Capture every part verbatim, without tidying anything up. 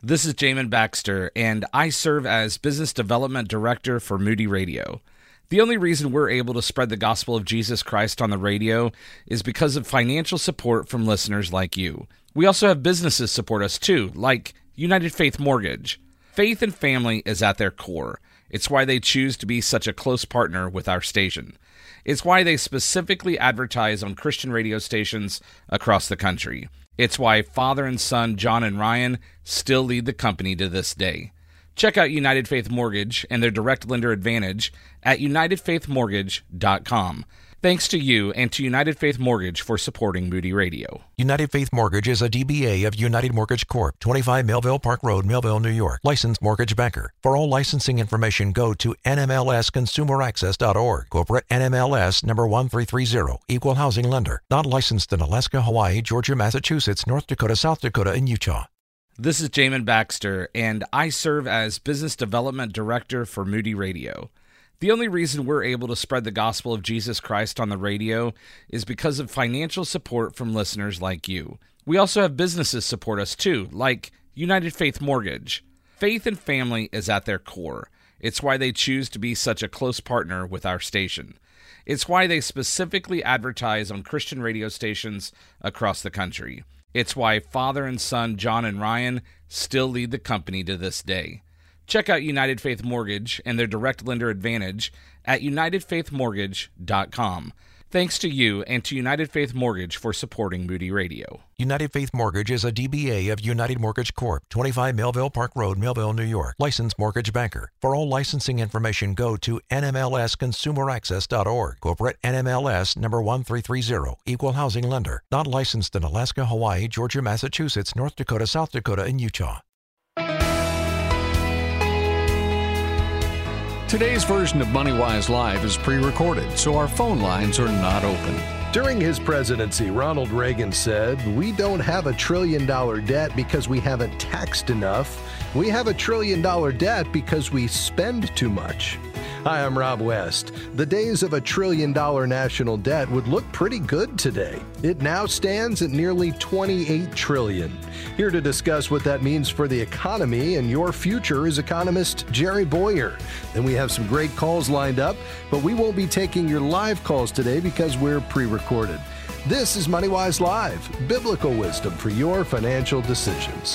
This is Jamin Baxter, and I serve as Business Development Director for Moody Radio. The only reason we're able to spread the gospel of Jesus Christ on the radio is because of financial support from listeners like you. We also have businesses support us too, like United Faith Mortgage. Faith and family is at their core. It's why they choose to be such a close partner with our station. It's why they specifically advertise on Christian radio stations across the country. It's why father and son John and Ryan still lead the company to this day. Check out United Faith Mortgage and their direct lender advantage at united faith mortgage dot com. Thanks to you and to United Faith Mortgage for supporting Moody Radio. United Faith Mortgage is a D B A of United Mortgage Corp, twenty-five Melville Park Road, Melville, New York. Licensed mortgage banker. For all licensing information, go to N M L S consumer access dot org. Corporate N M L S number one three three zero. Equal housing lender. Not licensed in Alaska, Hawaii, Georgia, Massachusetts, North Dakota, South Dakota, and Utah. This is Jamin Baxter, and I serve as Business Development Director for Moody Radio. The only reason we're able to spread the gospel of Jesus Christ on the radio is because of financial support from listeners like you. We also have businesses support us too, like United Faith Mortgage. Faith and family is at their core. It's why they choose to be such a close partner with our station. It's why they specifically advertise on Christian radio stations across the country. It's why father and son John and Ryan still lead the company to this day. Check out United Faith Mortgage and their direct lender advantage at united faith mortgage dot com. Thanks to you and to United Faith Mortgage for supporting Moody Radio. United Faith Mortgage is a D B A of United Mortgage Corp, twenty-five Melville Park Road, Melville, New York. Licensed mortgage banker. For all licensing information, go to N M L S consumer access dot org. Corporate N M L S number one three three zero. Equal housing lender. Not licensed in Alaska, Hawaii, Georgia, Massachusetts, North Dakota, South Dakota, and Utah. Today's version of MoneyWise Live is pre-recorded, so our phone lines are not open. During his presidency, Ronald Reagan said, "We don't have a trillion dollar debt because we haven't taxed enough. We have a trillion dollar debt because we spend too much." Hi, I'm Rob West. The days of a trillion dollar national debt would look pretty good today. It now stands at nearly twenty-eight trillion. Here to discuss what that means for the economy and your future is economist Jerry Bowyer. Then we have some great calls lined up, but we won't be taking your live calls today because we're pre-recorded. This is MoneyWise Live, biblical wisdom for your financial decisions.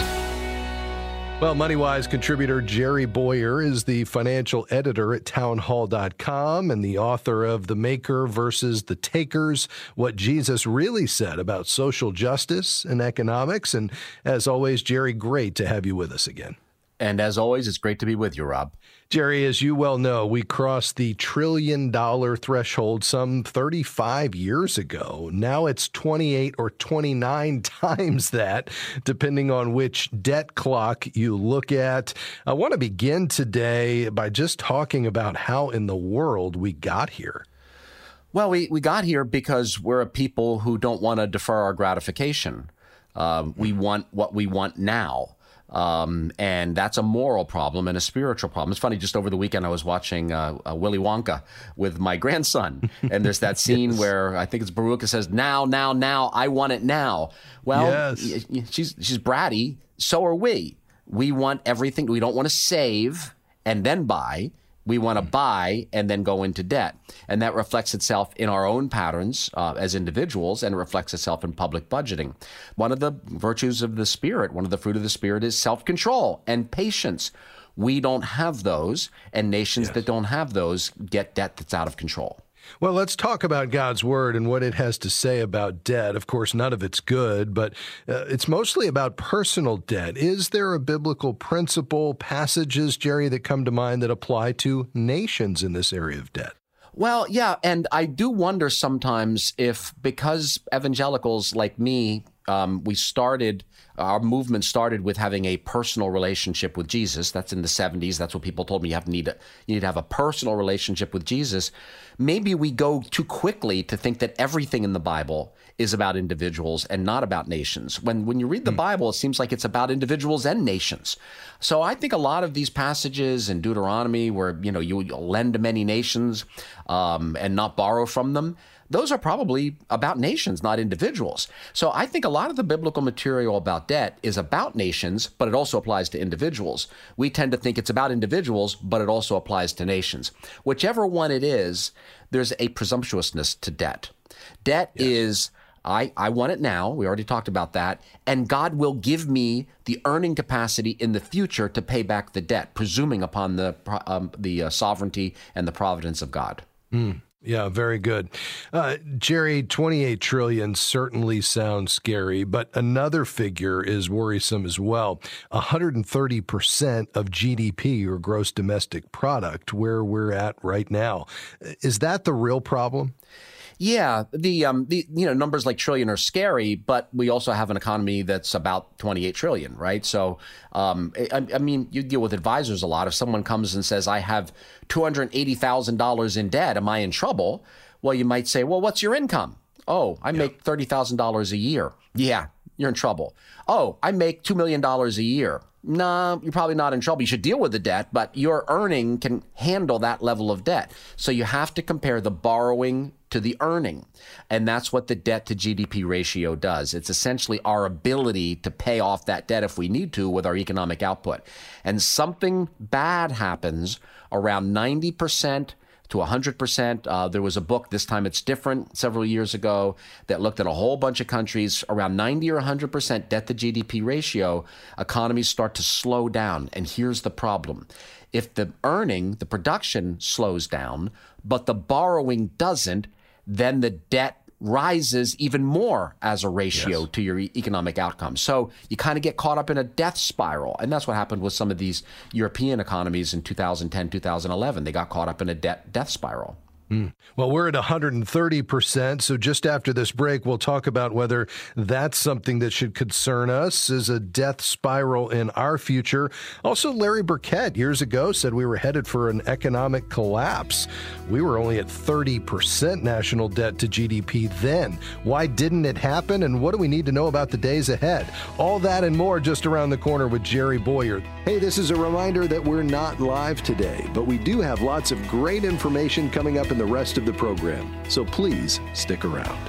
Well, MoneyWise contributor Jerry Bowyer is the financial editor at town hall dot com and the author of The Maker versus the Takers, What Jesus Really Said About Social Justice and Economics. And as always, Jerry, great to have you with us again. And as always, it's great to be with you, Rob. Jerry, as you well know, we crossed the trillion dollar threshold some thirty-five years ago. Now it's twenty-eight or twenty-nine times that, depending on which debt clock you look at. I want to begin today by just talking about how in the world we got here. Well, we, we got here because we're a people who don't want to defer our gratification. Um, we want what we want now. Um, and that's a moral problem and a spiritual problem. It's funny, just over the weekend, I was watching uh, uh, Willy Wonka with my grandson. And there's that scene yes. where I think it's Baruka says, now, now, now, I want it now. Well, yes. she's, she's bratty. So are we. We want everything. We don't want to save and then buy. We want to buy and then go into debt. And that reflects itself in our own patterns uh, as individuals, and it reflects itself in public budgeting. One of the virtues of the Spirit, one of the fruit of the Spirit is self-control and patience. We don't have those, and nations yes. that don't have those get debt that's out of control. Well, let's talk about God's Word and what it has to say about debt. Of course, none of it's good, but uh, it's mostly about personal debt. Is there a biblical principle, passages, Jerry, that come to mind that apply to nations in this area of debt? Well, yeah, and I do wonder sometimes if, because evangelicals like me, um, we started, our movement started with having a personal relationship with Jesus. That's in the seventies. That's what people told me. You have to need, a, you need to have a personal relationship with Jesus. Maybe we go too quickly to think that everything in the Bible is about individuals and not about nations. When when you read the Bible, it seems like it's about individuals and nations. So I think a lot of these passages in Deuteronomy where, you know, you lend to many nations um, and not borrow from them, those are probably about nations, not individuals. So I think a lot of the biblical material about debt is about nations, but it also applies to individuals. We tend to think it's about individuals, but it also applies to nations. Whichever one it is, there's a presumptuousness to debt. Debt yes. is, I, I want it now. We already talked about that. And God will give me the earning capacity in the future to pay back the debt, presuming upon the, um, the uh, sovereignty and the providence of God. Mm. Yeah, very good. Uh, Jerry, twenty-eight trillion dollars certainly sounds scary, but another figure is worrisome as well. one hundred thirty percent of G D P, or gross domestic product, where we're at right now. Is that the real problem? Yeah, the um the you know numbers like trillion are scary, but we also have an economy that's about twenty-eight trillion, right? So um I, I mean, you deal with advisors a lot. If someone comes and says, I have two hundred eighty thousand dollars in debt, am I in trouble? Well, you might say, well, what's your income? Oh, I make thirty thousand dollars a year. Yeah, you're in trouble. Oh, I make two million dollars a year. No, you're probably not in trouble. You should deal with the debt, but your earning can handle that level of debt. So you have to compare the borrowing to the earning. And that's what the debt to G D P ratio does. It's essentially our ability to pay off that debt if we need to with our economic output. And something bad happens around ninety percent to one hundred percent. Uh, there was a book, This Time It's Different, several years ago that looked at a whole bunch of countries, around ninety or one hundred percent debt to G D P ratio, economies start to slow down. And here's the problem. If the earning, the production slows down, but the borrowing doesn't, then the debt rises even more as a ratio yes. to your e- economic outcome. So you kind of get caught up in a death spiral. And that's what happened with some of these European economies in two thousand ten, two thousand eleven. They got caught up in a debt death spiral. Mm. Well, we're at one hundred thirty percent, so just after this break, we'll talk about whether that's something that should concern us as a death spiral in our future. Also, Larry Burkett years ago said we were headed for an economic collapse. We were only at thirty percent national debt to G D P then. Why didn't it happen, and what do we need to know about the days ahead? All that and more just around the corner with Jerry Bowyer. Hey, this is a reminder that we're not live today, but we do have lots of great information coming up in the rest of the program, so please stick around.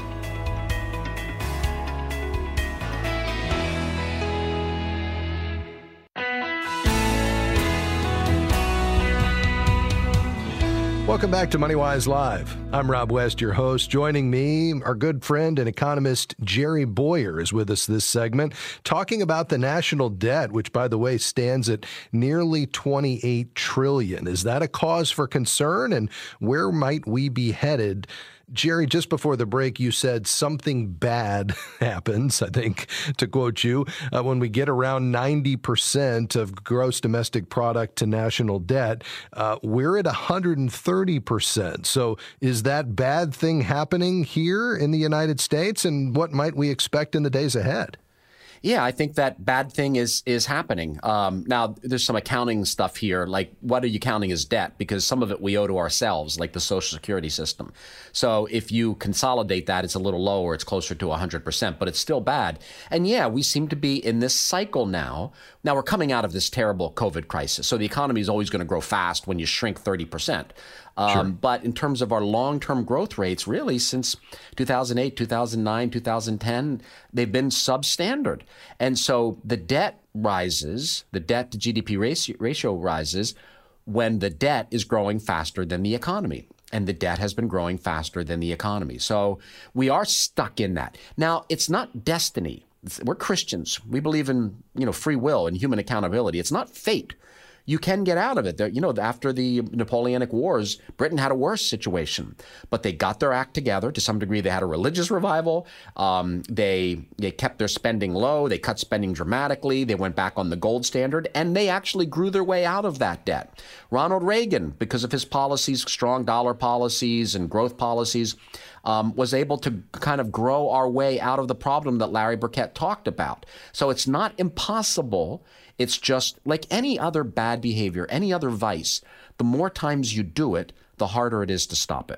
Welcome back to MoneyWise Live. I'm Rob West, your host. Joining me, our good friend and economist Jerry Bowyer is with us this segment, talking about the national debt, which, by the way, stands at nearly twenty-eight trillion dollars. Is that a cause for concern, and where might we be headed? Jerry, just before the break, you said something bad happens, I think, to quote you, uh, when we get around ninety percent of gross domestic product to national debt. Uh, we're at one hundred thirty percent. So is that bad thing happening here in the United States? And what might we expect in the days ahead? Yeah, I think that bad thing is is happening. Um, now, there's some accounting stuff here, like what are you counting as debt? Because some of it we owe to ourselves, like the Social Security system. So if you consolidate that, it's a little lower. It's closer to one hundred percent, but it's still bad. And yeah, we seem to be in this cycle now. Now, we're coming out of this terrible COVID crisis. So the economy is always going to grow fast when you shrink thirty percent. Um, sure. But in terms of our long-term growth rates, really since two thousand eight, two thousand nine, two thousand ten, they've been substandard. And so the debt rises, the debt to G D P ratio, ratio rises when the debt is growing faster than the economy. And the debt has been growing faster than the economy. So we are stuck in that. Now, it's not destiny. We're Christians. We believe in, you know, free will and human accountability. It's not fate. You can get out of it. There, you know, after the Napoleonic Wars, Britain had a worse situation, but they got their act together. To some degree, they had a religious revival. Um, they they kept their spending low. They cut spending dramatically. They went back on the gold standard, and they actually grew their way out of that debt. Ronald Reagan, because of his policies, strong dollar policies and growth policies, um, was able to kind of grow our way out of the problem that Larry Burkett talked about. So it's not impossible. It's just like any other bad behavior, any other vice. The more times you do it, the harder it is to stop it.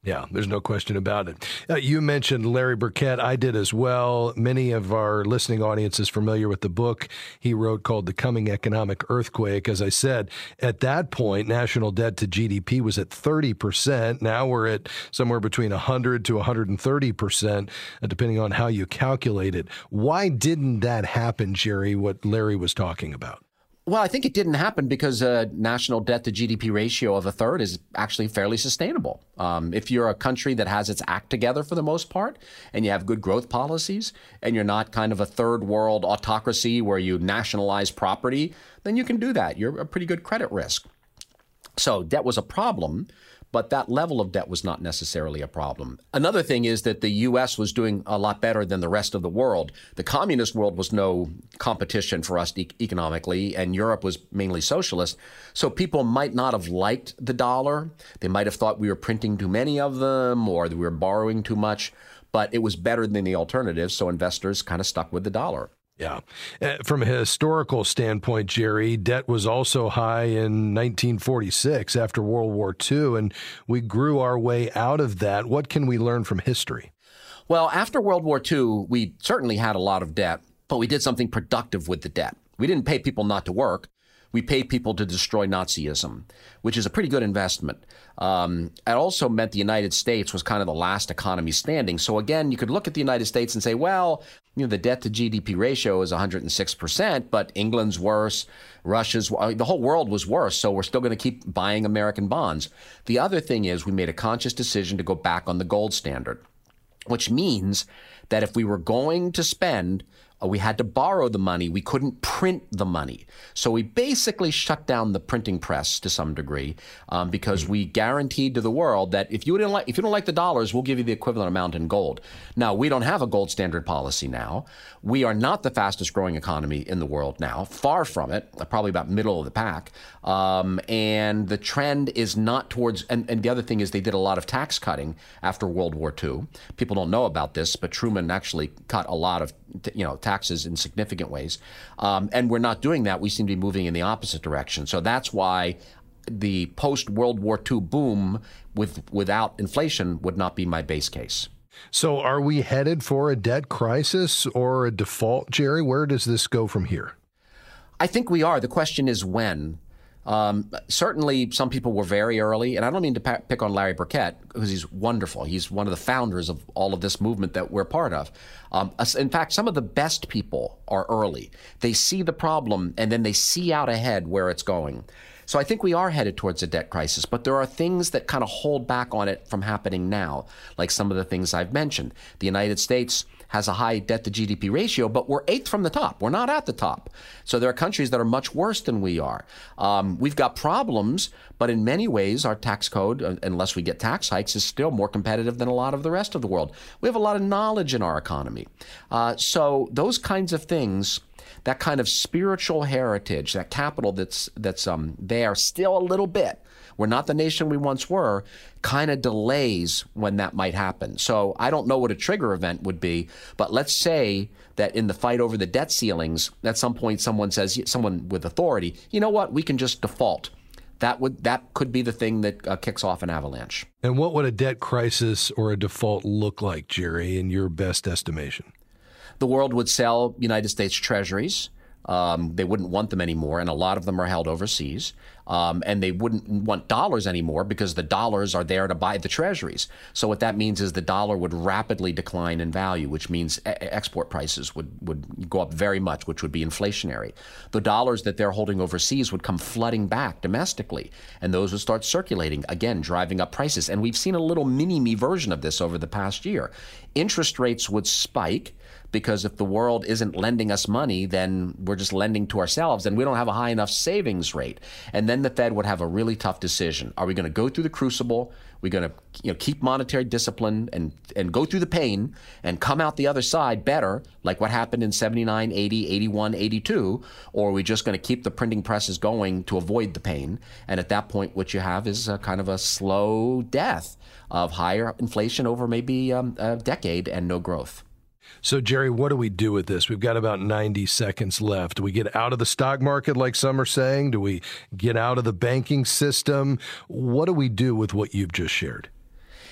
Yeah, there's no question about it. Uh, you mentioned Larry Burkett. I did as well. Many of our listening audience is familiar with the book he wrote called The Coming Economic Earthquake. As I said, at that point, national debt to G D P was at thirty percent. Now we're at somewhere between one hundred to one hundred thirty percent, uh, depending on how you calculate it. Why didn't that happen, Jerry, what Larry was talking about? Well, I think it didn't happen because a national debt to G D P ratio of a third is actually fairly sustainable. Um, if you're a country that has its act together for the most part, and you have good growth policies, and you're not kind of a third world autocracy where you nationalize property, then you can do that. You're a pretty good credit risk. So debt was a problem, but that level of debt was not necessarily a problem. Another thing is that the U S was doing a lot better than the rest of the world. The communist world was no competition for us e- economically, and Europe was mainly socialist. So people might not have liked the dollar. They might have thought we were printing too many of them or that we were borrowing too much, but it was better than the alternative, so investors kind of stuck with the dollar. Yeah. Uh, from a historical standpoint, Jerry, debt was also high in nineteen forty-six after World War Two, and we grew our way out of that. What can we learn from history? Well, after World War Two, we certainly had a lot of debt, but we did something productive with the debt. We didn't pay people not to work. We paid people to destroy Nazism, which is a pretty good investment. Um, it also meant the United States was kind of the last economy standing. So again, you could look at the United States and say, well, you know, the debt to G D P ratio is one hundred six percent, but England's worse, Russia's, the whole world was worse. So we're still going to keep buying American bonds. The other thing is we made a conscious decision to go back on the gold standard, which means that if we were going to spend, we had to borrow the money. We couldn't print the money. So we basically shut down the printing press to some degree um, because we guaranteed to the world that if you didn't like, if you don't like the dollars, we'll give you the equivalent amount in gold. Now, we don't have a gold standard policy now. We are not the fastest growing economy in the world now, far from it, probably about middle of the pack. Um, and the trend is not towards, and, and the other thing is they did a lot of tax cutting after World War Two. People don't know about this, but Truman actually cut a lot of, you know, taxes in significant ways. Um, and we're not doing that. We seem to be moving in the opposite direction. So that's why the post-World War Two boom with without inflation would not be my base case. So are we headed for a debt crisis or a default, Jerry? Where does this go from here? I think we are. The question is when. Um, certainly, some people were very early, and I don't mean to pa- pick on Larry Burkett because he's wonderful. He's one of the founders of all of this movement that we're part of. Um, in fact, some of the best people are early. They see the problem, and then they see out ahead where it's going. So I think we are headed towards a debt crisis, but there are things that kind of hold back on it from happening now, like some of the things I've mentioned. The United States has a high debt to G D P ratio, but we're eighth from the top. We're not at the top. So there are countries that are much worse than we are. Um, we've got problems, but in many ways, our tax code, unless we get tax hikes, is still more competitive than a lot of the rest of the world. We have a lot of knowledge in our economy. Uh, so those kinds of things, that kind of spiritual heritage, that capital that's that's um, there still a little bit, we're not the nation we once were, kind of delays when that might happen. So I don't know what a trigger event would be, but let's say that in the fight over the debt ceilings, at some point someone says, someone with authority, you know what, we can just default. That would that could be the thing that uh, kicks off an avalanche. And what would a debt crisis or a default look like, Jerry, in your best estimation? The world would sell United States treasuries. Um, they wouldn't want them anymore, and a lot of them are held overseas. Um, and they wouldn't want dollars anymore because the dollars are there to buy the treasuries. So what that means is the dollar would rapidly decline in value, which means e- export prices would, would go up very much, which would be inflationary. The dollars that they're holding overseas would come flooding back domestically, and those would start circulating, again, driving up prices. And we've seen a little mini-me version of this over the past year. Interest rates would spike, because if the world isn't lending us money, then we're just lending to ourselves, and we don't have a high enough savings rate. And then the Fed would have a really tough decision. Are we going to go through the crucible? We're going to you know, keep monetary discipline and, and go through the pain and come out the other side better, like what happened in seventy-nine, eighty, eighty-one, eighty-two, or are we just going to keep the printing presses going to avoid the pain? And at that point, what you have is a kind of a slow death of higher inflation over maybe um, a decade and no growth. So, Jerry, what do we do with this? We've got about ninety seconds left. Do we get out of the stock market, like some are saying? Do we get out of the banking system? What do we do with what you've just shared?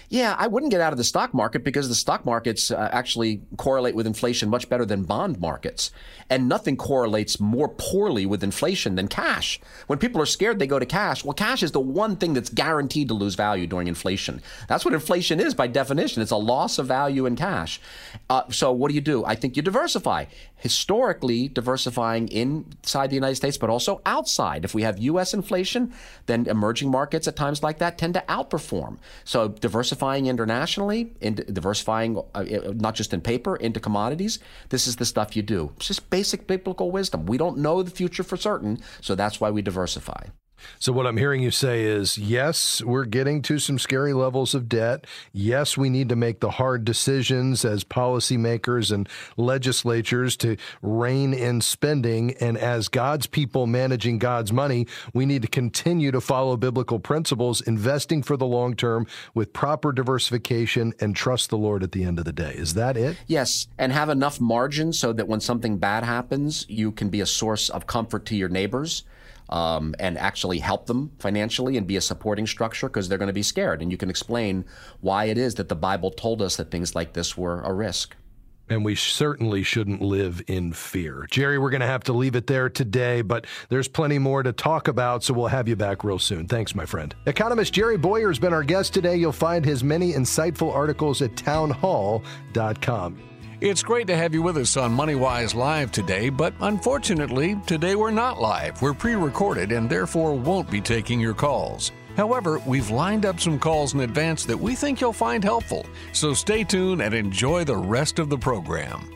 Yeah, I wouldn't get out of the stock market because the stock markets uh, actually correlate with inflation much better than bond markets. And nothing correlates more poorly with inflation than cash. When people are scared, they go to cash. Well, cash is the one thing that's guaranteed to lose value during inflation. That's what inflation is by definition. It's a loss of value in cash. Uh, so what do you do? I think you diversify. Historically, diversifying inside the United States, but also outside. If we have U S inflation, then emerging markets at times like that tend to outperform. So diversifying internationally, into diversifying uh, not just in paper, into commodities, this is the stuff you do. It's just basic biblical wisdom. We don't know the future for certain, so that's why we diversify. So what I'm hearing you say is, yes, we're getting to some scary levels of debt. Yes, we need to make the hard decisions as policymakers and legislatures to rein in spending. And as God's people managing God's money, we need to continue to follow biblical principles, investing for the long term with proper diversification and trust the Lord at the end of the day. Is that it? Yes, and have enough margin so that when something bad happens, you can be a source of comfort to your neighbors. Um, and actually help them financially and be a supporting structure because they're going to be scared. And you can explain why it is that the Bible told us that things like this were a risk. And we certainly shouldn't live in fear. Jerry, we're going to have to leave it there today, but there's plenty more to talk about, so we'll have you back real soon. Thanks, my friend. Economist Jerry Bowyer has been our guest today. You'll find his many insightful articles at town hall dot com. It's great to have you with us on MoneyWise Live today, but unfortunately, today we're not live. We're pre-recorded and therefore won't be taking your calls. However, we've lined up some calls in advance that we think you'll find helpful, so stay tuned and enjoy the rest of the program.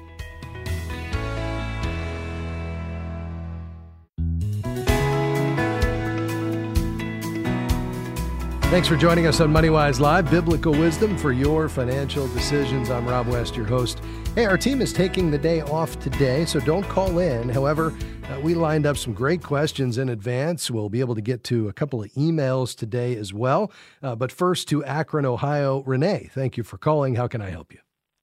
Thanks for joining us on MoneyWise Live, biblical wisdom for your financial decisions. I'm Rob West, your host. Hey, our team is taking the day off today, so don't call in. However, uh, we lined up some great questions in advance. We'll be able to get to a couple of emails today as well. Uh, but first to Akron, Ohio, Renee, thank you for calling. How can I help you?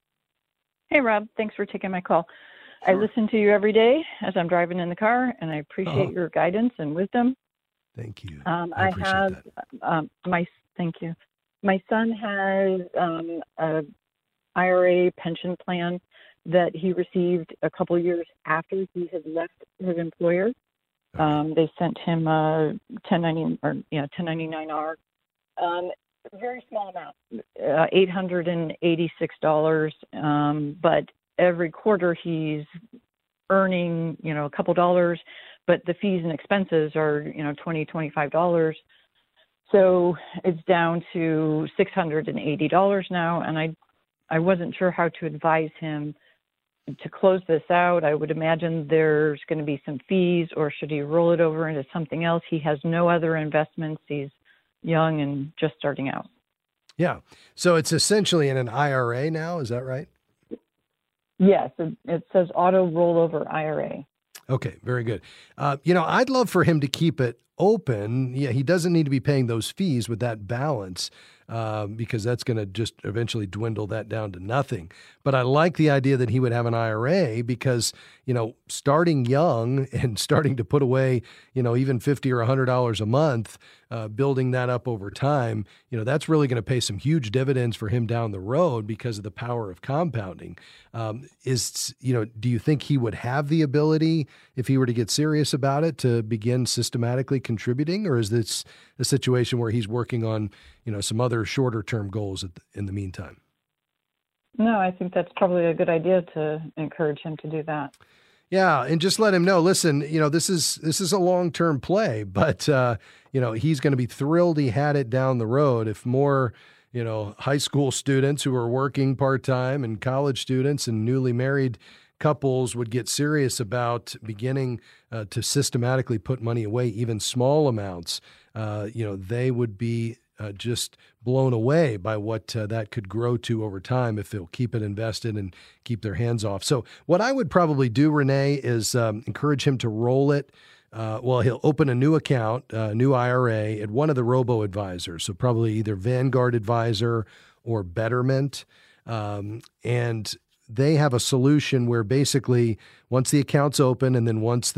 Hey, Rob. Thanks for taking my call. Sure. I listen to you every day as I'm driving in the car, and I appreciate oh. your guidance and wisdom. Thank you. Um, I, I have um, my thank you. My son has um, a I R A pension plan that he received a couple years after he had left his employer. Um, they sent him a ten ninety or yeah ten ninety-nine R, um, very small amount, uh, eight hundred and eighty-six dollars. Um, but every quarter he's earning you know a couple dollars. But the fees and expenses are, you know, twenty dollars, twenty-five dollars. So it's down to six hundred eighty dollars now. And I I wasn't sure how to advise him to close this out. I would imagine there's going to be some fees, or should he roll it over into something else? He has no other investments. He's young and just starting out. Yeah. So it's essentially in an I R A now. Is that right? Yes. It, it says auto rollover I R A. Okay, very good. Uh, you know, I'd love for him to keep it open. Yeah, he doesn't need to be paying those fees with that balance um, because that's going to just eventually dwindle that down to nothing. But I like the idea that he would have an I R A because, you know, starting young and starting to put away, you know, even fifty or one hundred dollars a month, uh, building that up over time, you know, that's really going to pay some huge dividends for him down the road because of the power of compounding. Um, is, you know, do you think he would have the ability, if he were to get serious about it, to begin systematically contributing, or is this a situation where he's working on, you know, some other shorter term goals at the, in the meantime? No, I think that's probably a good idea to encourage him to do that. Yeah, and just let him know, listen, you know, this is this is a long-term play, but, uh, you know, he's going to be thrilled he had it down the road. If more, you know, high school students who are working part-time and college students and newly married couples would get serious about beginning uh, to systematically put money away, even small amounts, uh, you know, they would be uh, just blown away by what uh, that could grow to over time if they'll keep it invested and keep their hands off. So what I would probably do, Renee, is um, encourage him to roll it. Uh, well, he'll open a new account, a uh, new I R A at one of the robo-advisors. So probably either Vanguard Advisor or Betterment. Um, and they have a solution where basically once the account's open and then once the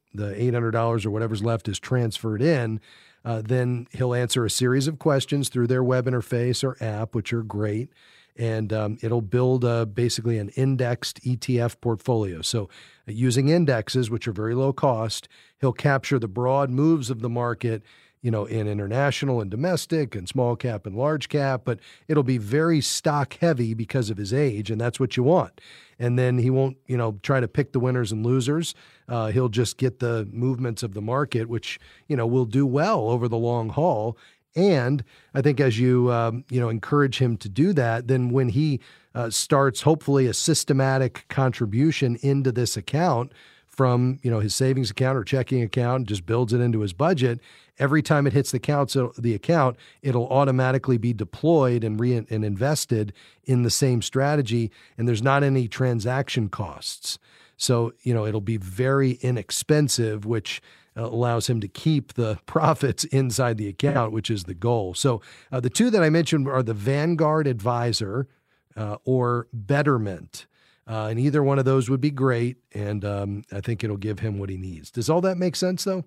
the eight hundred dollars or whatever's left is transferred in, uh, then he'll answer a series of questions through their web interface or app, which are great. And um, it'll build uh, basically an indexed E T F portfolio. So uh, using indexes, which are very low cost, he'll capture the broad moves of the market, you know, in international and domestic and small cap and large cap, but it'll be very stock heavy because of his age, and that's what you want. And then he won't, you know, try to pick the winners and losers. Uh, he'll just get the movements of the market, which, you know, will do well over the long haul. And I think as you, um, you know, encourage him to do that, then when he uh, starts hopefully a systematic contribution into this account from, you know, his savings account or checking account, just builds it into his budget, every time it hits the account, so the account, it'll automatically be deployed and re- and invested in the same strategy, and there's not any transaction costs. So, you know, it'll be very inexpensive, which allows him to keep the profits inside the account, which is the goal. So uh, the two that I mentioned are the Vanguard Advisor uh, or Betterment. Uh, and either one of those would be great, and um, I think it'll give him what he needs. Does all that make sense, though?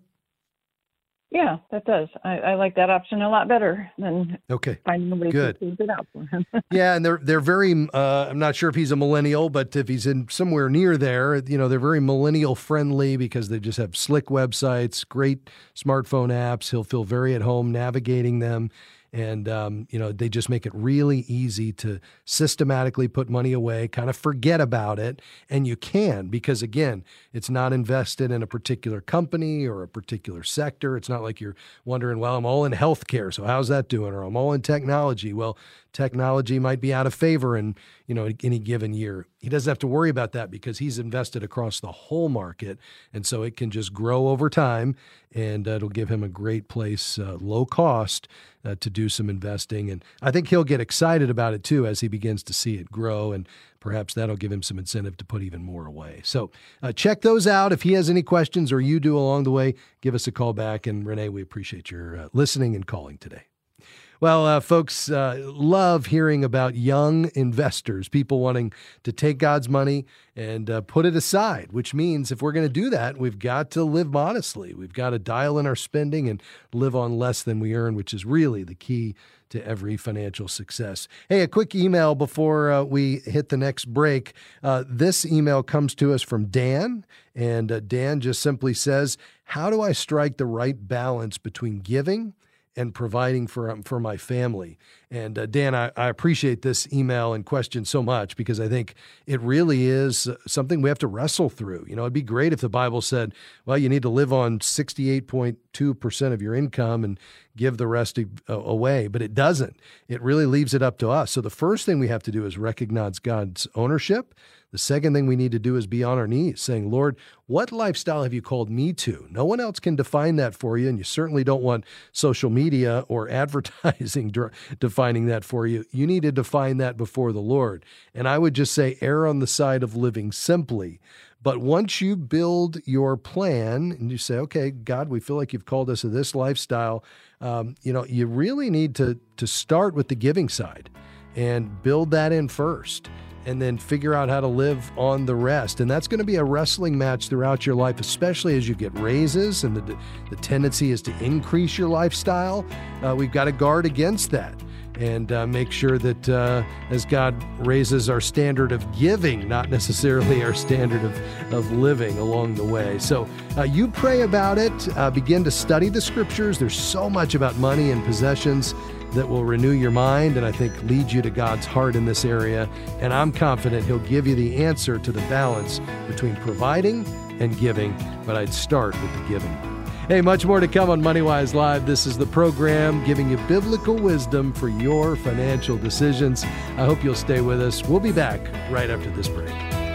Yeah, that does. I, I like that option a lot better than okay. finding a way Good. to figure it out for him. Yeah, and they're they're very. Uh, I'm not sure if he's a millennial, but if he's in somewhere near there, you know, they're very millennial friendly because they just have slick websites, great smartphone apps. He'll feel very at home navigating them. And, um, you know, they just make it really easy to systematically put money away, kind of forget about it. And you can, because, again, it's not invested in a particular company or a particular sector. It's not like you're wondering, well, I'm all in healthcare, so how's that doing? Or I'm all in technology. Well, technology might be out of favor in, you know, any given year. He doesn't have to worry about that because he's invested across the whole market. And so it can just grow over time, and uh, it'll give him a great place, uh, low cost, uh, to do some investing. And I think he'll get excited about it too as he begins to see it grow, and perhaps that'll give him some incentive to put even more away. So uh, check those out. If he has any questions or you do along the way, give us a call back. And Renee, we appreciate your uh, listening and calling today. Well, uh, folks, uh, love hearing about young investors, people wanting to take God's money and uh, put it aside, which means if we're going to do that, we've got to live modestly. We've got to dial in our spending and live on less than we earn, which is really the key to every financial success. Hey, a quick email before uh, we hit the next break. Uh, this email comes to us from Dan, and uh, Dan just simply says, how do I strike the right balance between giving and providing for um, for my family? And uh, Dan, I, I appreciate this email and question so much because I think it really is something we have to wrestle through. You know, it'd be great if the Bible said, well, you need to live on sixty-eight point two percent of your income and give the rest away, but it doesn't. It really leaves it up to us. So the first thing we have to do is recognize God's ownership. The second thing we need to do is be on our knees saying, Lord, what lifestyle have you called me to? No one else can define that for you, and you certainly don't want social media or advertising defining that for you. You need to define that before the Lord. And I would just say err on the side of living simply. But once you build your plan and you say, okay, God, we feel like you've called us to this lifestyle, um, you know, you really need to to start with the giving side and build that in first, and then figure out how to live on the rest. And that's going to be a wrestling match throughout your life, especially as you get raises and the, the tendency is to increase your lifestyle. Uh, we've got to guard against that and uh, make sure that uh, as God raises our standard of giving, not necessarily our standard of, of living along the way. So uh, you pray about it, uh, begin to study the scriptures. There's so much about money and possessions that will renew your mind and I think lead you to God's heart in this area. And I'm confident He'll give you the answer to the balance between providing and giving, but I'd start with the giving. Hey, much more to come on MoneyWise Live. This is the program giving you biblical wisdom for your financial decisions. I hope you'll stay with us. We'll be back right after this break.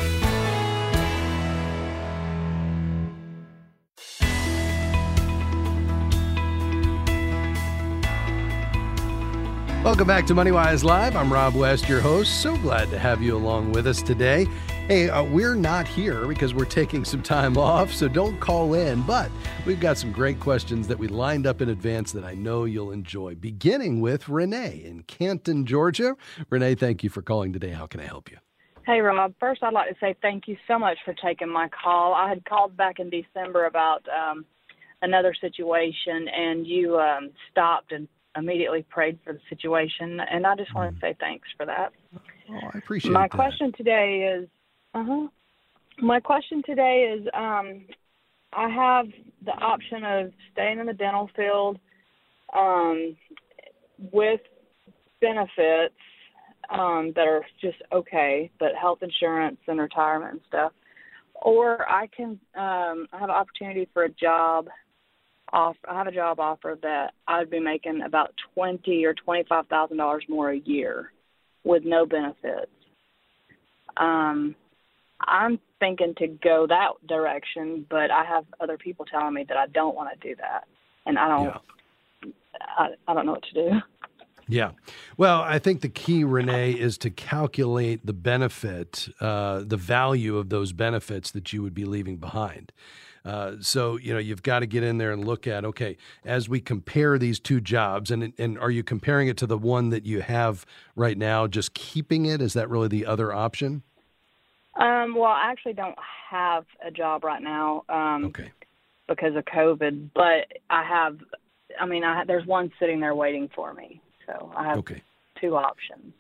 Welcome back to MoneyWise Live. I'm Rob West, your host. So glad to have you along with us today. Hey, uh, we're not here because we're taking some time off, so don't call in, but we've got some great questions that we lined up in advance that I know you'll enjoy, beginning with Renee in Canton, Georgia. Renee, thank you for calling today. How can I help you? Hey, Rob. First, I'd like to say thank you so much for taking my call. I had called back in December about um, another situation, and you um, stopped and immediately prayed for the situation, and I just want to say thanks for that. Oh, I appreciate my that. question today is, uh-huh. My question today is, um, I have the option of staying in the dental field um, with benefits um, that are just okay, but health insurance and retirement and stuff, or I can um, I have an opportunity for a job. Off, I have a job offer that I would be making about twenty or twenty-five thousand dollars more a year, with no benefits. Um, I'm thinking to go that direction, but I have other people telling me that I don't want to do that, and I don't. Yeah. I, I don't know what to do. Yeah. Well, I think the key, Renee, is to calculate the benefit, uh, the value of those benefits that you would be leaving behind. Uh, so, you know, you've got to get in there and look at, okay, as we compare these two jobs, and and are you comparing it to the one that you have right now, just keeping it? Is that really the other option? Um, well, I actually don't have a job right now um, okay. because of COVID, but I have, I mean, I, there's one sitting there waiting for me. So I have okay. two options.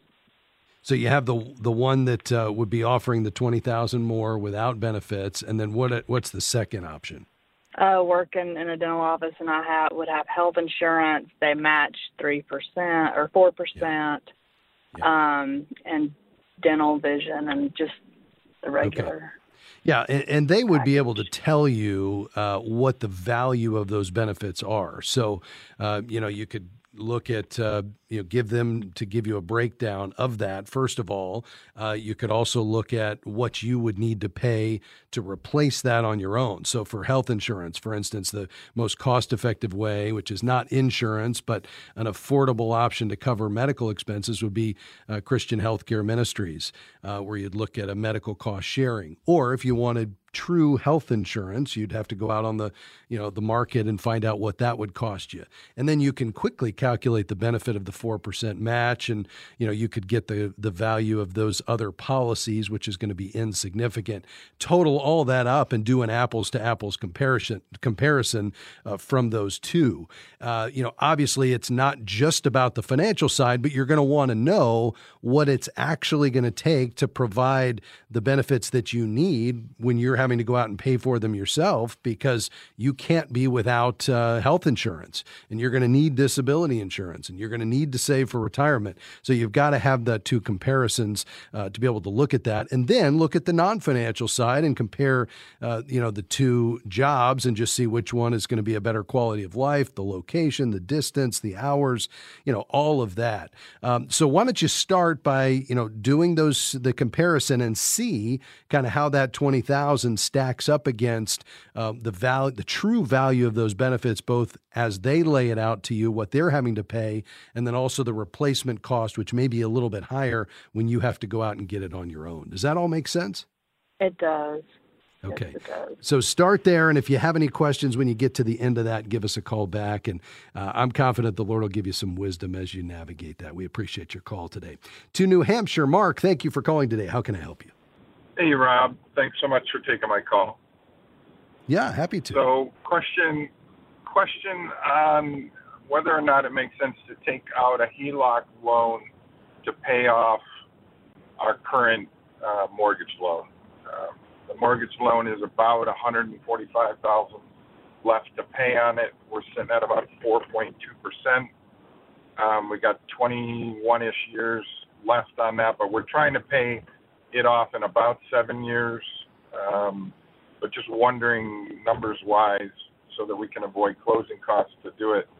So you have the the one that uh, would be offering the twenty thousand more without benefits, and then what what's the second option? Uh, working in a dental office, and I have, would have health insurance. They match three percent or four percent, yeah. um, and dental vision, and just the regular. Okay. Yeah, and, and they would be able to tell you uh, what the value of those benefits are. So, uh, you know, you could look at, uh, you know, give them to give you a breakdown of that. First of all, uh, you could also look at what you would need to pay to replace that on your own. So for health insurance, for instance, the most cost-effective way, which is not insurance, but an affordable option to cover medical expenses, would be uh, Christian Healthcare Ministries, uh, where you'd look at a medical cost sharing. Or if you wanted true health insurance, you'd have to go out on the, you know, the market and find out what that would cost you. And then you can quickly calculate the benefit of the four percent match, and, you know, you could get the, the value of those other policies, which is going to be insignificant. Total all that up and do an apples to apples comparison comparison uh, from those two. Uh, you know, obviously it's not just about the financial side, but you're going to want to know what it's actually going to take to provide the benefits that you need when you're having to go out and pay for them yourself, because you can't be without uh, health insurance, and you're going to need disability insurance, and you're going to need to save for retirement. So you've got to have the two comparisons uh, to be able to look at that, and then look at the non-financial side and compare, uh, you know, the two jobs and just see which one is going to be a better quality of life, the location, the distance, the hours, you know, all of that. Um, so why don't you start by, you know, doing those, the comparison, and see kind of how that twenty thousand stacks up against um, the value, the true value of those benefits, both as they lay it out to you, what they're having to pay, and then also the replacement cost, which may be a little bit higher when you have to go out and get it on your own. Does that all make sense? It does. Okay. Yes, it does. So start there, and if you have any questions when you get to the end of that, give us a call back, and uh, I'm confident the Lord will give you some wisdom as you navigate that. We appreciate your call today. To New Hampshire, Mark, thank you for calling today. How can I help you? Hey, Rob. Thanks so much for taking my call. Yeah, happy to. So question question on whether or not it makes sense to take out a H E L O C loan to pay off our current uh, mortgage loan. Uh, the mortgage loan is about one hundred forty-five thousand dollars left to pay on it. We're sitting at about four point two percent. Um, we got twenty-one-ish years left on that, but we're trying to pay it off in about seven years, um, but just wondering numbers-wise so that we can avoid closing costs to do it,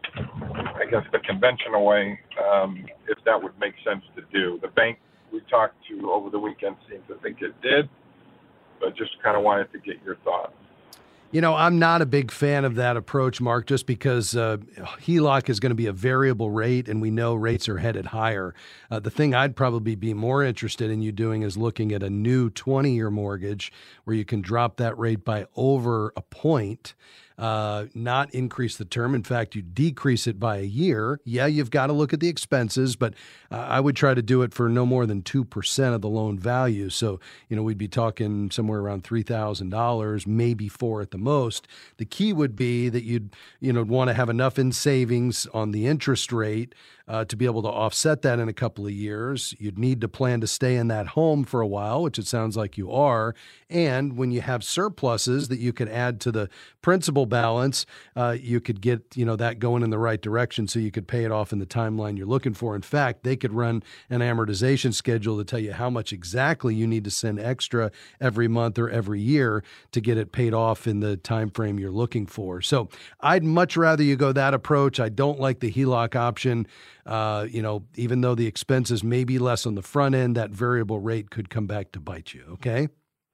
I guess, the conventional way, um, if that would make sense to do. The bank we talked to over the weekend seemed to think it did, but just kind of wanted to get your thoughts. You know, I'm not a big fan of that approach, Mark, just because uh, H E L O C is going to be a variable rate, and we know rates are headed higher. Uh, the thing I'd probably be more interested in you doing is looking at a new twenty-year mortgage where you can drop that rate by over a point. uh, not increase the term. In fact, you decrease it by a year. Yeah, you've got to look at the expenses, but uh, I would try to do it for no more than two percent of the loan value. So, you know, we'd be talking somewhere around three thousand dollars, maybe four at the most. The key would be that you'd, you know, want to have enough in savings on the interest rate uh, to be able to offset that in a couple of years. You'd need to plan to stay in that home for a while, which it sounds like you are. And when you have surpluses that you could add to the principal balance, uh, you could get, you know, that going in the right direction so you could pay it off in the timeline you're looking for. In fact, they could run an amortization schedule to tell you how much exactly you need to send extra every month or every year to get it paid off in the time frame you're looking for. So I'd much rather you go that approach. I don't like the H E L O C option. Uh, you know, even though the expenses may be less on the front end, that variable rate could come back to bite you. Okay.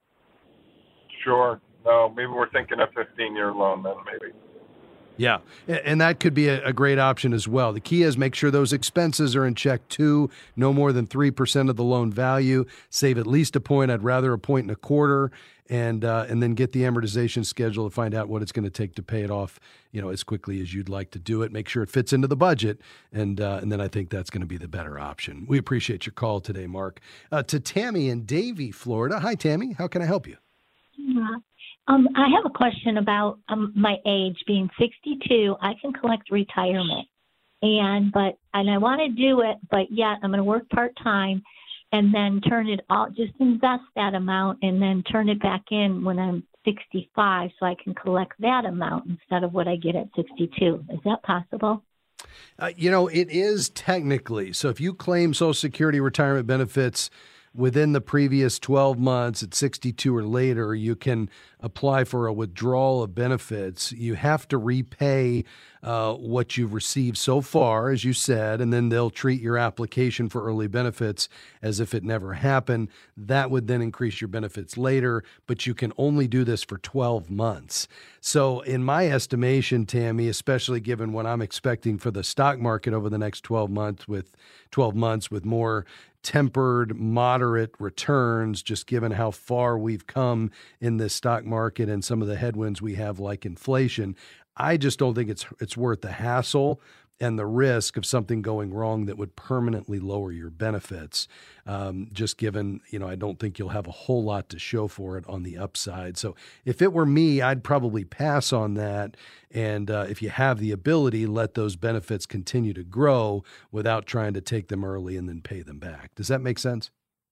Sure. No, maybe we're thinking a fifteen-year loan then, maybe. Yeah, and that could be a great option as well. The key is make sure those expenses are in check too, no more than three percent of the loan value. Save at least a point. I'd rather a point and a quarter, and uh, and then get the amortization schedule to find out what it's going to take to pay it off, you know, as quickly as you'd like to do it. Make sure it fits into the budget, and uh, and then I think that's going to be the better option. We appreciate your call today, Mark. Uh, to Tammy in Davie, Florida. Hi, Tammy. How can I help you? Yeah. Um, I have a question about um, my age being sixty-two. I can collect retirement, and but and I want to do it, but yet I'm going to work part time, and then turn it all, just invest that amount, and then turn it back in when I'm sixty-five, so I can collect that amount instead of what I get at sixty-two. Is that possible? Uh, you know, it is technically. So if you claim Social Security retirement benefits within the previous twelve months at sixty-two or later, you can apply for a withdrawal of benefits. You have to repay uh, what you've received so far, as you said, and then they'll treat your application for early benefits as if it never happened. That would then increase your benefits later, but you can only do this for twelve months. So in my estimation, Tammy, especially given what I'm expecting for the stock market over the next twelve months with twelve months with more tempered, moderate returns, just given how far we've come in this stock market and some of the headwinds we have like inflation, I just don't think it's it's worth the hassle and the risk of something going wrong that would permanently lower your benefits. Um, just given, you know, I don't think you'll have a whole lot to show for it on the upside. So if it were me, I'd probably pass on that. And uh, if you have the ability, let those benefits continue to grow without trying to take them early and then pay them back. Does that make sense?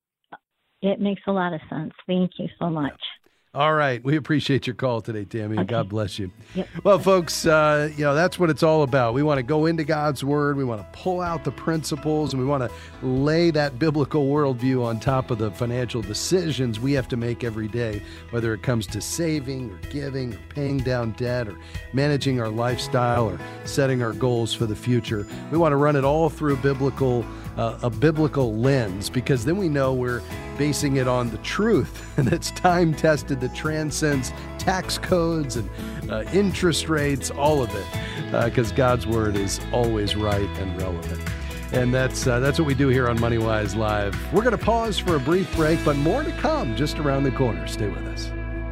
It makes a lot of sense. Thank you so much. Yeah. All right. We appreciate your call today, Tammy, and okay. God bless you. Yep. Well, folks, uh, you know, that's what it's all about. We want to go into God's Word. We want to pull out the principles, and we want to lay that biblical worldview on top of the financial decisions we have to make every day, whether it comes to saving or giving or paying down debt or managing our lifestyle or setting our goals for the future. We want to run it all through biblical Uh, a biblical lens, because then we know we're basing it on the truth that's time tested, that transcends tax codes and uh, interest rates, all of it, because uh, God's Word is always right and relevant. And that's uh, that's what we do here on MoneyWise Live. We're going to pause for a brief break, but more to come just around the corner. Stay with us.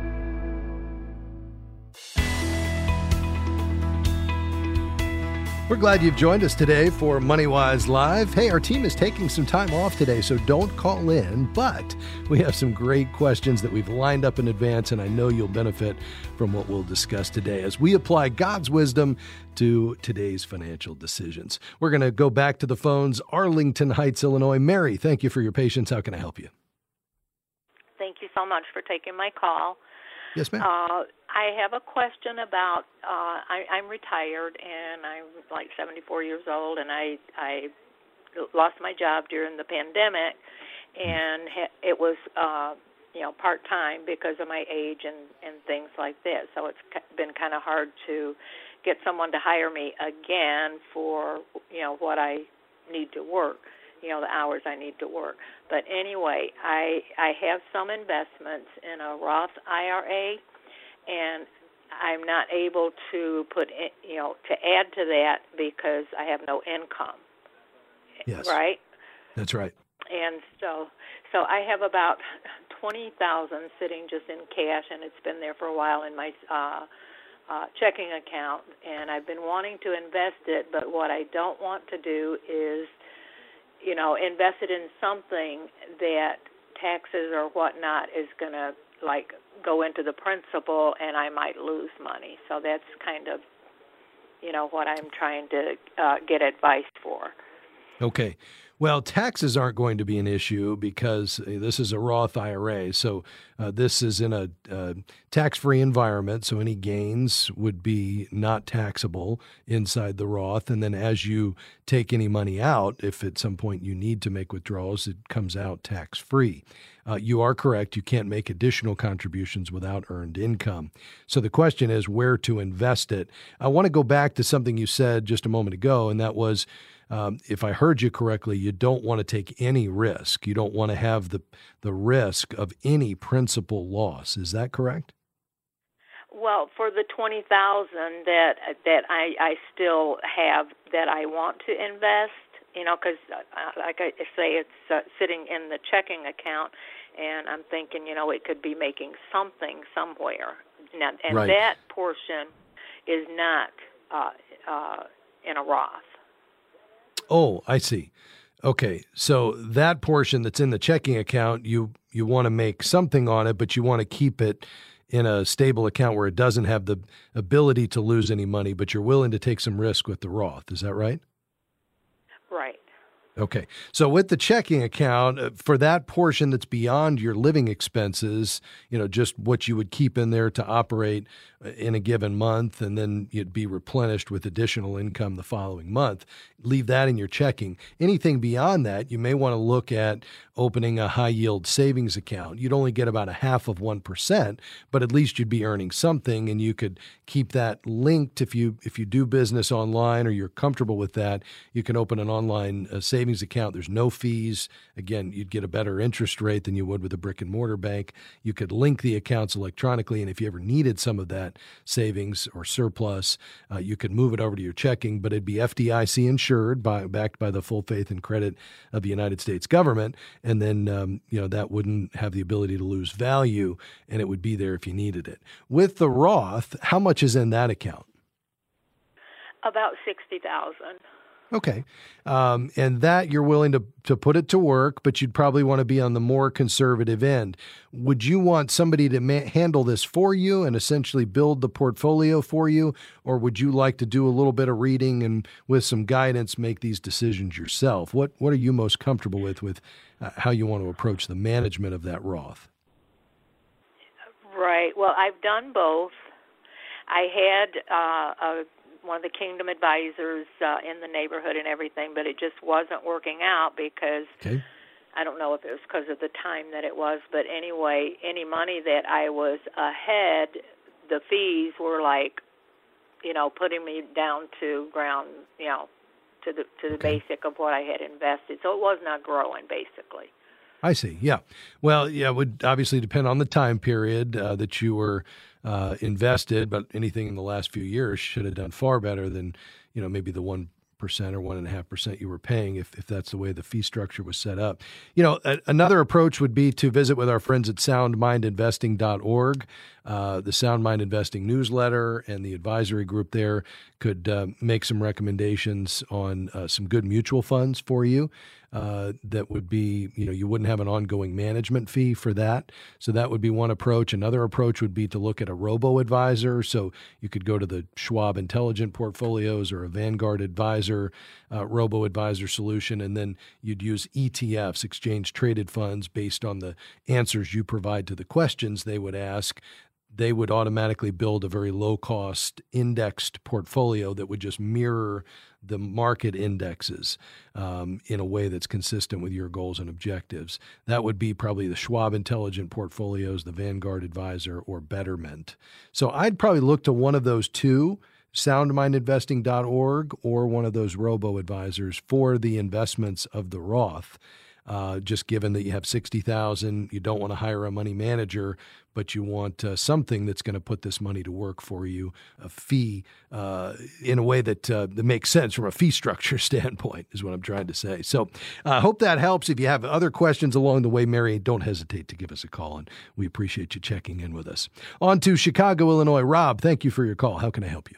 We're glad you've joined us today for MoneyWise Live. Hey, our team is taking some time off today, so don't call in, but we have some great questions that we've lined up in advance, and I know you'll benefit from what we'll discuss today as we apply God's wisdom to today's financial decisions. We're going to go back to the phones. Arlington Heights, Illinois. Mary, thank you for your patience. How can I help you? Thank you so much for taking my call. Yes, ma'am. Uh, I have a question about, uh, I, I'm retired, and I'm like seventy-four years old, and I, I lost my job during the pandemic, and ha- it was, uh, you know, part-time because of my age and, and things like this. So it's been kind of hard to get someone to hire me again for, you know, what I need to work, you know, the hours I need to work. But anyway, I I have some investments in a Roth I R A, and I'm not able to put, in, you know, to add to that because I have no income. Yes. Right? That's right. And so so I have about twenty thousand dollars sitting just in cash, and it's been there for a while in my uh, uh, checking account, and I've been wanting to invest it, but what I don't want to do is, you know, invest it in something that taxes or whatnot is going to, like, go into the principal and I might lose money. So that's kind of, you know, what I'm trying to uh, get advice for. Okay. Well, taxes aren't going to be an issue because this is a Roth I R A. So uh, this is in a uh, tax-free environment. So any gains would be not taxable inside the Roth. And then as you take any money out, if at some point you need to make withdrawals, it comes out tax-free. Uh, you are correct. You can't make additional contributions without earned income. So the question is where to invest it. I want to go back to something you said just a moment ago, and that was, Um, if I heard you correctly, you don't want to take any risk. You don't want to have the the risk of any principal loss. Is that correct? Well, for the twenty thousand that that I, I still have that I want to invest, you know, because uh, like I say, it's uh, sitting in the checking account, and I'm thinking, you know, it could be making something somewhere. Now, and right. that portion is not uh, uh, in a Roth. Oh, I see. Okay, so that portion that's in the checking account, you you want to make something on it, but you want to keep it in a stable account where it doesn't have the ability to lose any money, but you're willing to take some risk with the Roth. Is that right? Right. Okay. So with the checking account, uh, for that portion that's beyond your living expenses, you know, just what you would keep in there to operate in a given month, and then you'd be replenished with additional income the following month, leave that in your checking. Anything beyond that, you may want to look at opening a high yield savings account. You'd only get about a half of one percent, but at least you'd be earning something, and you could keep that linked. If you if you do business online or you're comfortable with that, you can open an online uh, savings account. There's no fees. Again, you'd get a better interest rate than you would with a brick and mortar bank. You could link the accounts electronically, and if you ever needed some of that savings or surplus, uh, you could move it over to your checking, but it'd be F D I C insured, by, backed by the full faith and credit of the United States government. And then, um, you know, that wouldn't have the ability to lose value, and it would be there if you needed it. With the Roth, how much is in that account? About sixty thousand. Okay. Um, and that you're willing to, to put it to work, but you'd probably want to be on the more conservative end. Would you want somebody to ma- handle this for you and essentially build the portfolio for you? Or would you like to do a little bit of reading and with some guidance, make these decisions yourself? What, what are you most comfortable with, with uh, how you want to approach the management of that Roth? Right. Well, I've done both. I had uh, a one of the Kingdom advisors uh, in the neighborhood and everything, but it just wasn't working out because okay. I don't know if it was because of the time that it was, but anyway, any money that I was ahead, the fees were like, you know, putting me down to ground, you know, to the to the okay. basic of what I had invested. So it was not growing, basically. I see. Yeah. Well, yeah, it would obviously depend on the time period uh, that you were uh, invested, but anything in the last few years should have done far better than, you know, maybe the one percent or one and a half percent you were paying if, if that's the way the fee structure was set up. You know, a, another approach would be to visit with our friends at sound mind investing dot org. Uh, the Sound Mind Investing newsletter and the advisory group there could uh, make some recommendations on uh, some good mutual funds for you. Uh, that would be, you know, you wouldn't have an ongoing management fee for that. So that would be one approach. Another approach would be to look at a robo-advisor. So you could go to the Schwab Intelligent Portfolios or a Vanguard Advisor uh, robo-advisor solution, and then you'd use E T Fs, exchange-traded funds, based on the answers you provide to the questions they would ask. They would automatically build a very low-cost indexed portfolio that would just mirror the market indexes um, in a way that's consistent with your goals and objectives. That would be probably the Schwab Intelligent Portfolios, the Vanguard Advisor, or Betterment. So I'd probably look to one of those two, sound mind investing dot org or one of those robo-advisors for the investments of the Roth. Uh, just given that you have sixty thousand dollars, you don't want to hire a money manager, but you want uh, something that's going to put this money to work for you, a fee uh, in a way that, uh, that makes sense from a fee structure standpoint is what I'm trying to say. So I uh, hope that helps. If you have other questions along the way, Mary, don't hesitate to give us a call, and we appreciate you checking in with us. On to Chicago, Illinois. Rob, thank you for your call. How can I help you?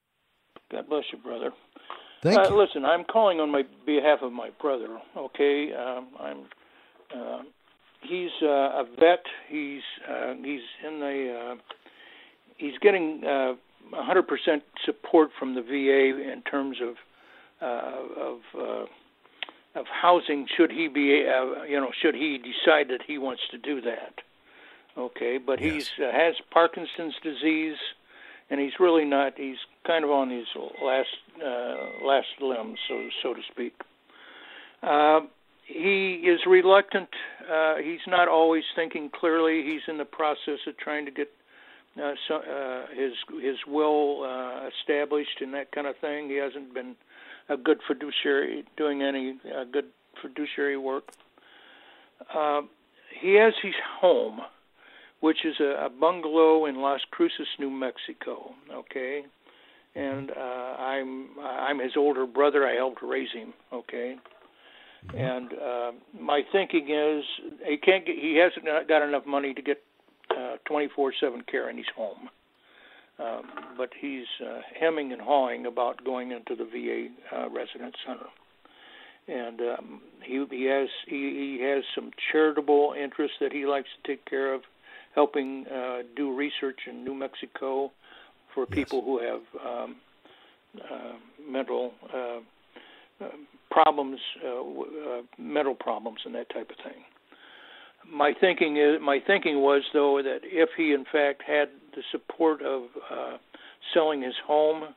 God bless you, brother. Thank uh, you. Listen, I'm calling on my behalf of my brother. Okay, um, I'm. Uh, he's uh, a vet. He's uh, he's in the. Uh, he's getting uh, one hundred percent support from the V A in terms of uh, of uh, of housing. Should he be, uh, you know, should he decide that he wants to do that? Okay, but Yes. he's uh, has Parkinson's disease. And he's really not. He's kind of on his last uh, last limb, so so to speak. Uh, he is reluctant. Uh, he's not always thinking clearly. He's in the process of trying to get uh, so, uh, his his will uh, established and that kind of thing. He hasn't been a good fiduciary, doing any uh, good fiduciary work. Uh, he has his home, which is a, a bungalow in Las Cruces, New Mexico. Okay, and uh, I'm I'm his older brother. I helped raise him. Okay, mm-hmm. and uh, my thinking is he can't get, he hasn't got enough money to get uh, twenty-four seven care in his home, um, but he's uh, hemming and hawing about going into the V A uh, residence center. And um, he he has he, he has some charitable interests that he likes to take care of, helping uh, do research in New Mexico for yes. people who have um, uh, mental uh, uh, problems, uh, uh, mental problems, and that type of thing. My thinking is, my thinking was though that if he in fact had the support of uh, selling his home,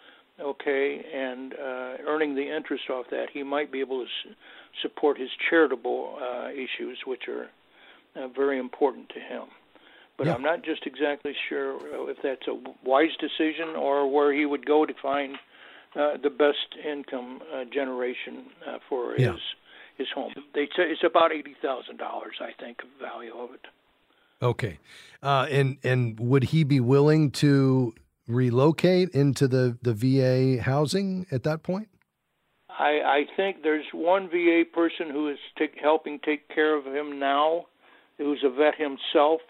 okay, and uh, earning the interest off that, he might be able to s- support his charitable uh, issues, which are uh, very important to him. But yeah. I'm not just exactly sure if that's a wise decision or where he would go to find uh, the best income uh, generation uh, for yeah. his his home. They say it's about eighty thousand dollars, I think, of value of it. Okay, uh, and and would he be willing to relocate into the, the V A housing at that point? I, I think there's one V A person who is take, helping take care of him now, who's a vet himself,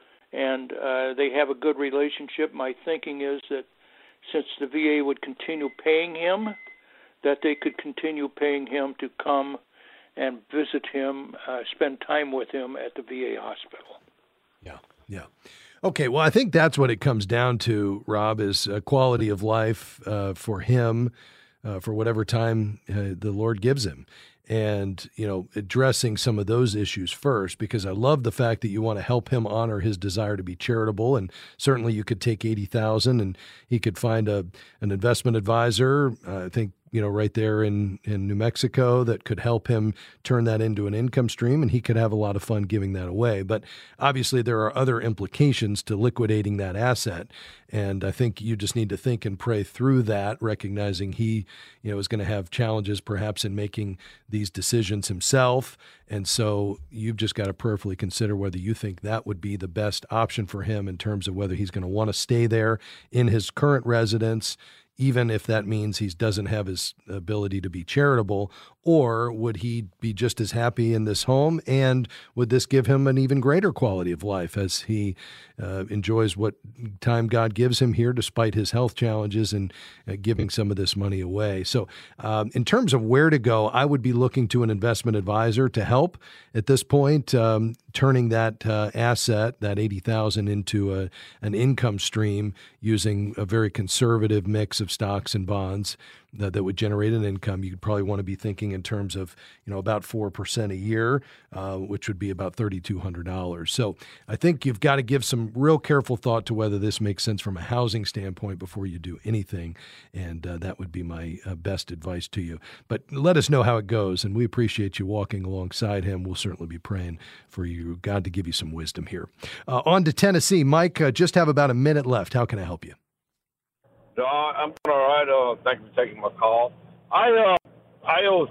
and uh, they have a good relationship. My thinking is that since the V A would continue paying him, that they could continue paying him to come and visit him, uh, spend time with him at the V A hospital. Yeah, yeah. Okay, well, I think that's what it comes down to, Rob, is a quality of life uh, for him uh, for whatever time uh, the Lord gives him. And, you know, addressing some of those issues first, because I love the fact that you want to help him honor his desire to be charitable. And certainly you could take eighty thousand dollars and he could find a an investment advisor, uh, I think, you know, right there in, in New Mexico that could help him turn that into an income stream, and he could have a lot of fun giving that away. But obviously there are other implications to liquidating that asset. And I think you just need to think and pray through that, recognizing he, you know, is going to have challenges perhaps in making these decisions himself. And so you've just got to prayerfully consider whether you think that would be the best option for him in terms of whether he's going to want to stay there in his current residence, even if that means he doesn't have his ability to be charitable, or would he be just as happy in this home, and would this give him an even greater quality of life as he uh, enjoys what time God gives him here despite his health challenges and uh, giving some of this money away. So um, in terms of where to go, I would be looking to an investment advisor to help at this point, um, turning that uh, asset, that eighty thousand dollars, into a, an income stream using a very conservative mix of stocks and bonds that, that would generate an income. You'd probably want to be thinking in terms of, you know, about four percent a year, uh, which would be about three thousand two hundred dollars. So I think you've got to give some real careful thought to whether this makes sense from a housing standpoint before you do anything. And uh, that would be my uh, best advice to you. But let us know how it goes. And we appreciate you walking alongside him. We'll certainly be praying for you, God, to give you some wisdom here. Uh, on to Tennessee. Mike, uh, just have about a minute left. How can I help you? No, I'm all right. Uh, thank you for taking my call. I uh, I owe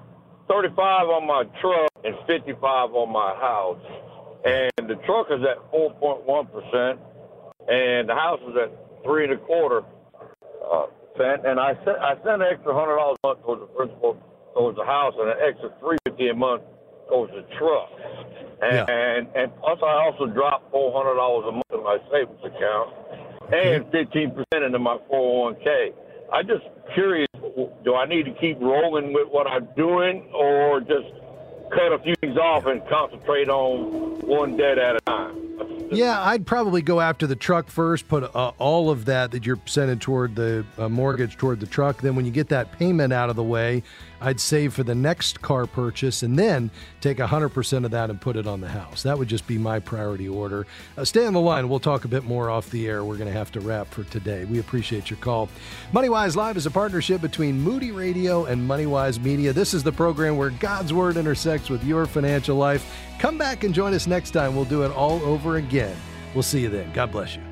thirty-five on my truck and fifty-five on my house. And the truck is at four point one percent, and the house is at three and a quarter uh, percent. And I sent I sent an extra hundred dollars a month towards the principal, towards the house, and an extra three fifty a month towards the truck. And, yeah. and and plus, I also dropped four hundred dollars a month in my savings account and fifteen percent into my four oh one k. I'm just curious, do I need to keep rolling with what I'm doing, or just cut a few things off and concentrate on one debt at a time? Yeah, I'd probably go after the truck first, put uh, all of that that you're sending toward the uh, mortgage toward the truck. Then when you get that payment out of the way, I'd save for the next car purchase and then take one hundred percent of that and put it on the house. That would just be my priority order. Uh, stay on the line. We'll talk a bit more off the air. We're going to have to wrap for today. We appreciate your call. MoneyWise Live is a partnership between Moody Radio and MoneyWise Media. This is the program where God's Word intersects with your financial life. Come back and join us next time. We'll do it all over again. We'll see you then. God bless you.